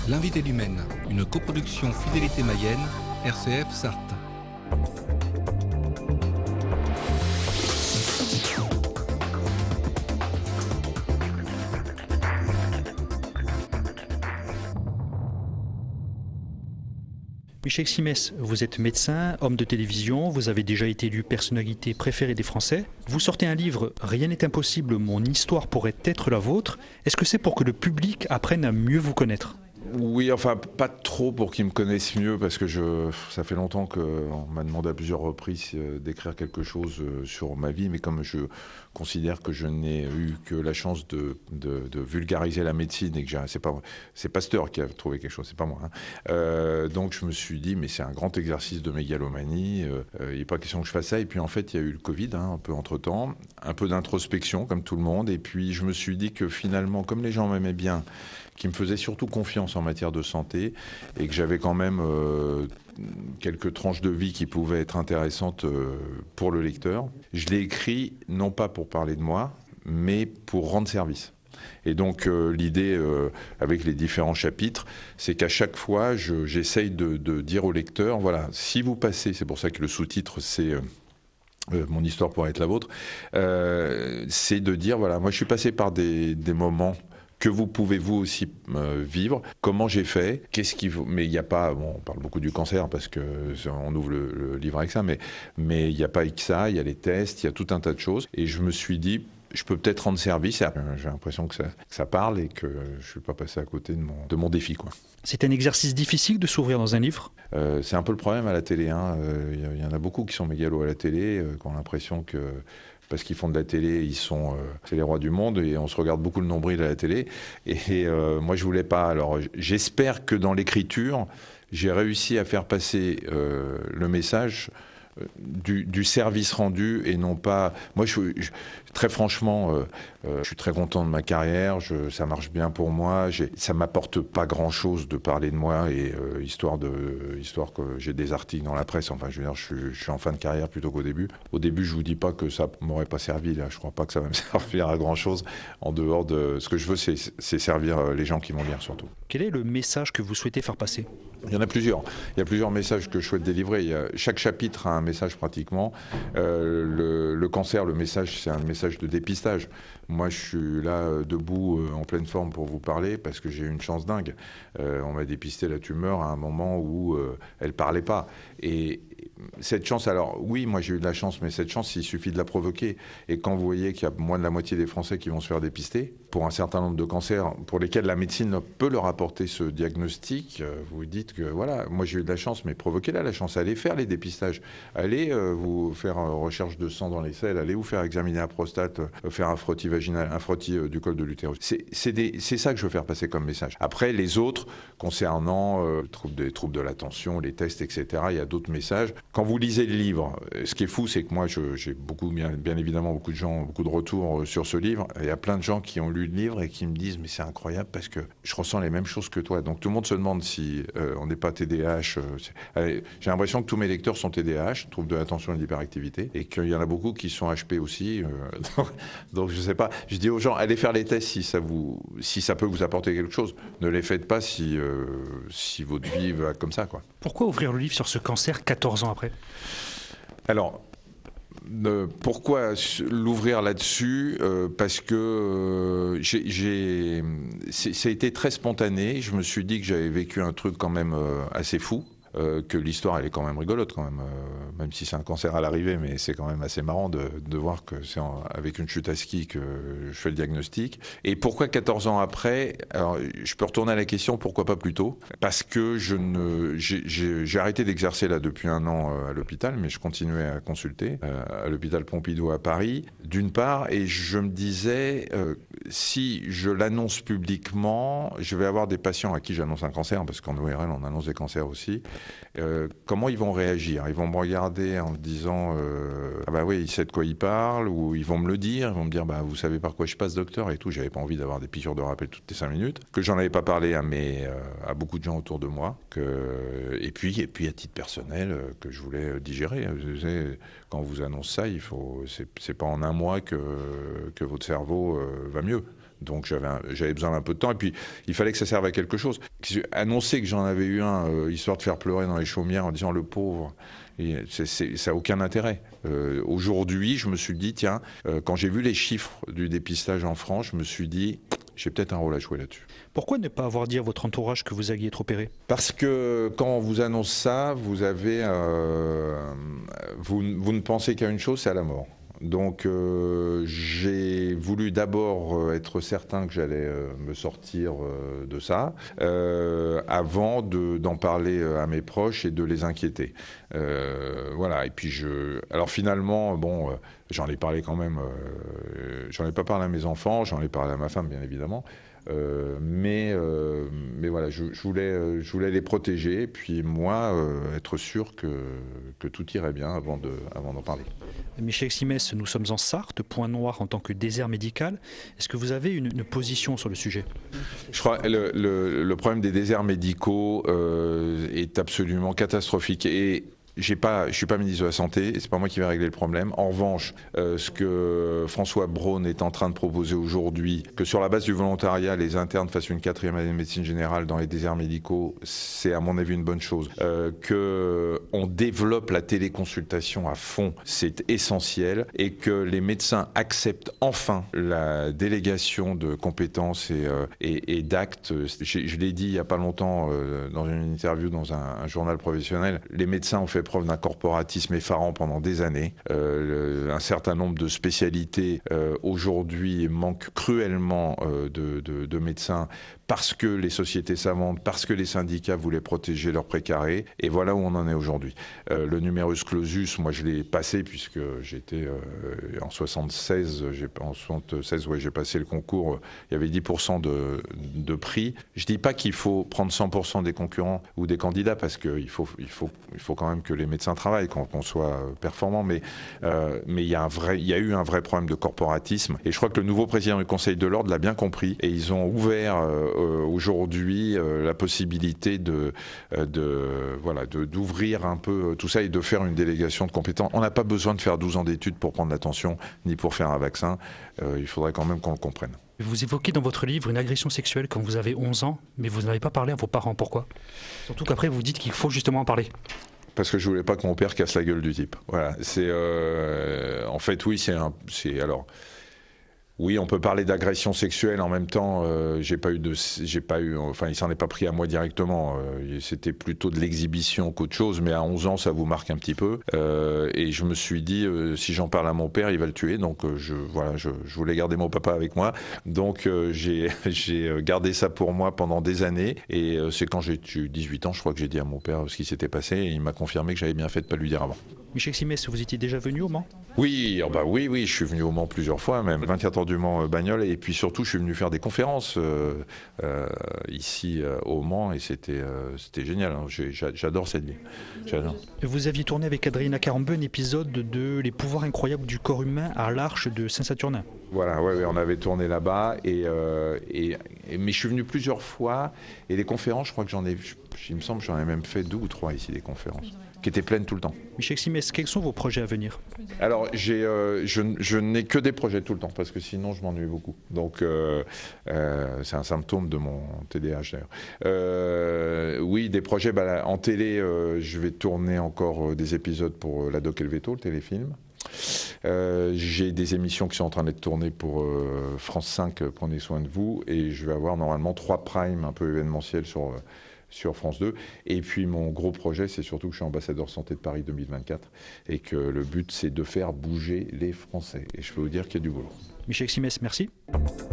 L'invité du Maine, une coproduction Fidélité Mayenne, RCF Sarthe. Michel Simès, vous êtes médecin, homme de télévision, vous avez déjà été élu personnalité préférée des Français. Vous sortez un livre, Rien n'est impossible, mon histoire pourrait être la vôtre. Est-ce que c'est pour que le public apprenne à mieux vous connaître ? Oui, enfin pas trop pour qu'ils me connaissent mieux, parce que ça fait longtemps qu'on m'a demandé à plusieurs reprises d'écrire quelque chose sur ma vie, mais comme je considère que je n'ai eu que la chance de vulgariser la médecine et que c'est Pasteur qui a trouvé quelque chose, c'est pas moi. Donc je me suis dit, mais c'est un grand exercice de mégalomanie, il n'est pas question que je fasse ça. Et puis en fait, il y a eu le Covid, un peu entre-temps, un peu d'introspection comme tout le monde, et puis je me suis dit que finalement, comme les gens m'aimaient bien, qui me faisait surtout confiance en matière de santé et que j'avais quand même quelques tranches de vie qui pouvaient être intéressantes pour le lecteur. Je l'ai écrit non pas pour parler de moi, mais pour rendre service. Et donc l'idée avec les différents chapitres, c'est qu'à chaque fois, j'essaye de dire au lecteur, voilà, si vous passez, c'est pour ça que le sous-titre c'est... mon histoire pourrait être la vôtre, c'est de dire, voilà, moi je suis passé par des moments que vous pouvez vous aussi vivre. Comment j'ai fait ? Qu'est-ce qu'il faut ? Mais il n'y a pas... Bon, on parle beaucoup du cancer parce qu'on ouvre le livre avec ça, mais il n'y a pas que ça, il y a les tests, il y a tout un tas de choses. Et je me suis dit, je peux peut-être rendre service. J'ai l'impression que ça parle et que je ne suis pas passé à côté de mon défi, quoi. C'est un exercice difficile de s'ouvrir dans un livre ? C'est un peu le problème à la télé. Il y en a beaucoup qui sont mégalos à la télé, qui ont l'impression que... parce qu'ils font de la télé, c'est les rois du monde et on se regarde beaucoup le nombril à la télé. Et moi, je voulais pas. Alors, j'espère que dans l'écriture, j'ai réussi à faire passer le message du service rendu et non pas... Moi, très franchement, je suis très content de ma carrière, ça marche bien pour moi, ça m'apporte pas grand-chose de parler de moi et histoire que j'ai des articles dans la presse, enfin je veux dire, je suis en fin de carrière plutôt qu'au début. Au début, je vous dis pas que ça m'aurait pas servi, là, je crois pas que ça va me servir à grand-chose, en dehors de... Ce que je veux, c'est servir les gens qui vont lire, surtout. Quel est le message que vous souhaitez faire passer ? Il y en a plusieurs. Il y a plusieurs messages que je souhaite délivrer. Chaque chapitre a un message pratiquement. Le cancer, le message, c'est un message de dépistage. Moi, je suis là, debout, en pleine forme pour vous parler parce que j'ai eu une chance dingue. On m'a dépisté la tumeur à un moment où elle parlait pas. Et cette chance, alors oui, moi j'ai eu de la chance, mais cette chance, il suffit de la provoquer. Et quand vous voyez qu'il y a moins de la moitié des Français qui vont se faire dépister, pour un certain nombre de cancers pour lesquels la médecine peut leur apporter ce diagnostic, vous vous dites que voilà, moi j'ai eu de la chance, mais provoquez-la la chance. Allez faire les dépistages. Allez vous faire recherche de sang dans les selles, allez vous faire examiner la prostate, faire un frottis vaginal, un frottis du col de l'utérus. C'est ça que je veux faire passer comme message. Après, les autres, concernant les troubles de l'attention, les tests, etc., il y a d'autres messages. Quand vous lisez le livre, ce qui est fou, c'est que moi, j'ai bien évidemment beaucoup de gens, beaucoup de retours sur ce livre. Il y a plein de gens qui ont lu le livre et qui me disent « mais c'est incroyable parce que je ressens les mêmes choses que toi ». Donc tout le monde se demande si on n'est pas TDAH. J'ai l'impression que tous mes lecteurs sont TDAH, troubles de l'attention et de l'hyperactivité, et qu'il y en a beaucoup qui sont HP aussi. Donc je sais pas. Je dis aux gens, allez faire les tests si ça peut vous apporter quelque chose. Ne les faites pas si votre vie va comme ça, quoi. Pourquoi ouvrir le livre sur ce cancer 14 ans après ? Alors, pourquoi l'ouvrir là-dessus ? Parce que ça a été très spontané. Je me suis dit que j'avais vécu un truc quand même assez fou. Que l'histoire elle est quand même rigolote quand même si c'est un cancer à l'arrivée, mais c'est quand même assez marrant de voir que c'est avec une chute à ski que je fais le diagnostic. Et pourquoi 14 ans après ? Alors, je peux retourner à la question, pourquoi pas plus tôt ? Parce que j'ai arrêté d'exercer là depuis 1 an à l'hôpital, mais je continuais à consulter à l'hôpital Pompidou à Paris, d'une part, et je me disais, si je l'annonce publiquement, je vais avoir des patients à qui j'annonce un cancer, parce qu'en ORL on annonce des cancers aussi. Comment ils vont réagir ? Ils vont me regarder en me disant ah bah oui, il sait de quoi il parle, ou ils vont me le dire, ils vont me dire bah vous savez par quoi je passe, docteur, et tout. J'avais pas envie d'avoir des piqûres de rappel toutes les 5 minutes, que j'en avais pas parlé à beaucoup de gens autour de moi, et puis à titre personnel que je voulais digérer. Vous savez, quand on vous annonce ça, c'est pas en 1 mois que votre cerveau va mieux. Donc j'avais besoin d'un peu de temps, et puis il fallait que ça serve à quelque chose. Annoncer que j'en avais eu un, histoire de faire pleurer dans les chaumières en disant le pauvre, ça n'a aucun intérêt. Aujourd'hui, je me suis dit, tiens, quand j'ai vu les chiffres du dépistage en France, je me suis dit, j'ai peut-être un rôle à jouer là-dessus. Pourquoi ne pas avoir dit à votre entourage que vous alliez être opéré? Parce que quand on vous annonce ça, vous ne pensez qu'à une chose, c'est à la mort. Donc j'ai voulu d'abord être certain que j'allais me sortir de ça avant d'en parler à mes proches et de les inquiéter. Voilà, et puis alors finalement, bon, j'en ai parlé quand même, j'en ai pas parlé à mes enfants, j'en ai parlé à ma femme bien évidemment. Mais voilà, je voulais les protéger et puis moi être sûr que tout irait bien avant d'en parler. Michel Simès, nous sommes en Sarthe, point noir en tant que désert médical. Est-ce que vous avez une position sur le sujet? Je crois que le problème des déserts médicaux est absolument catastrophique. Et je suis pas ministre de la Santé, c'est pas moi qui vais régler le problème. En revanche, ce que François Braun est en train de proposer aujourd'hui, que sur la base du volontariat, les internes fassent une 4e année de médecine générale dans les déserts médicaux, c'est à mon avis une bonne chose. Qu'on développe la téléconsultation à fond, c'est essentiel, et que les médecins acceptent enfin la délégation de compétences et d'actes. Je l'ai dit il y a pas longtemps dans une interview dans un journal professionnel, les médecins ont fait preuve d'un corporatisme effarant pendant des années. Un certain nombre de spécialités aujourd'hui manquent cruellement de médecins parce que les sociétés savantes, parce que les syndicats voulaient protéger leurs précarés. Et voilà où on en est aujourd'hui. Le numerus clausus, moi je l'ai passé puisque j'étais en 76, j'ai passé le concours, il y avait 10% de prix. Je dis pas qu'il faut prendre 100% des concurrents ou des candidats parce qu'il faut quand même que les médecins travaillent, qu'on soit performants, mais il y a eu un vrai problème de corporatisme. Et je crois que le nouveau président du Conseil de l'Ordre l'a bien compris et ils ont ouvert aujourd'hui la possibilité d'ouvrir un peu tout ça et de faire une délégation de compétences. On n'a pas besoin de faire 12 ans d'études pour prendre l'attention, ni pour faire un vaccin. Il faudrait quand même qu'on le comprenne. Vous évoquez dans votre livre une agression sexuelle quand vous avez 11 ans, mais vous n'avez pas parlé à vos parents. Pourquoi? Surtout qu'après vous dites qu'il faut justement en parler. Parce que je voulais pas que mon père casse la gueule du type. Voilà. En fait, oui, oui, on peut parler d'agression sexuelle. En même temps, il s'en est pas pris à moi directement. C'était plutôt de l'exhibition qu'autre chose. Mais à 11 ans, ça vous marque un petit peu. Et je me suis dit, si j'en parle à mon père, il va le tuer. Donc, je voulais garder mon papa avec moi. Donc, j'ai gardé ça pour moi pendant des années. Et c'est quand j'ai eu 18 ans, je crois que j'ai dit à mon père ce qui s'était passé. Et il m'a confirmé que j'avais bien fait de pas lui dire avant. Michel Simès, vous étiez déjà venu au Mans? Oui, oui, je suis venu au Mans plusieurs fois, même 24 heures du Mans bagnole, et puis surtout je suis venu faire des conférences ici au Mans, et c'était génial. J'adore cette ville. J'adore. Vous aviez tourné avec Adrien Carambeu un épisode de Les pouvoirs incroyables du corps humain à l'Arche de Saint-Saturnin. Voilà, ouais, on avait tourné là-bas, mais je suis venu plusieurs fois, et les conférences, je crois que il me semble que j'en ai même fait 2 ou 3 ici, des conférences, qui étaient pleines tout le temps. Michel Simès, quels sont vos projets à venir? Alors, je n'ai que des projets tout le temps, parce que sinon je m'ennuie beaucoup. Donc, c'est un symptôme de mon TDAH d'ailleurs. Oui, des projets, en télé, je vais tourner encore des épisodes pour La Doc et le Veto, le téléfilm. J'ai des émissions qui sont en train d'être tournées pour France 5, Prenez soin de vous, et je vais avoir normalement 3 primes un peu événementiels sur France 2. Et puis mon gros projet, c'est surtout que je suis ambassadeur santé de Paris 2024 et que le but, c'est de faire bouger les Français. Et je peux vous dire qu'il y a du boulot. Michel Simès, merci.